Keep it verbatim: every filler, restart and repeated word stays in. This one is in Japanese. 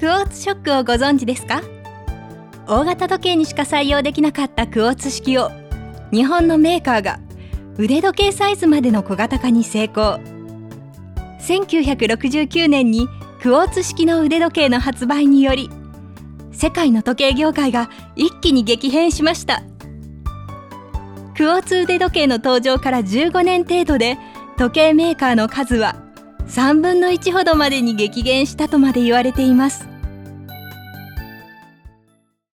クォーツショックをご存知ですか？大型時計にしか採用できなかったクォーツ式を日本のメーカーが腕時計サイズまでの小型化に成功。せんきゅうひゃくろくじゅうきゅうねんにクォーツ式の腕時計の発売により、世界の時計業界が一気に激変しました。クォーツ腕時計の登場からじゅうごねん程度で、時計メーカーの数はさんぶんのいちほどまでに激減したとまで言われています。